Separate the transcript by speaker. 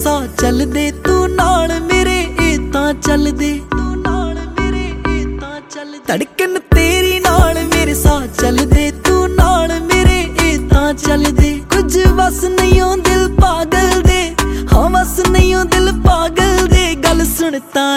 Speaker 1: सा चल दे तू नाल मेरे तां चल दे तू नाल मेरे तां चल धड़कन तेरी नाल मेरे सा चल दे तू नाल मेरे तां चल दे कुछ बस नहीं हो दिल पागल दे हाँ बस नहीं हो दिल पागल दे गल सुन तां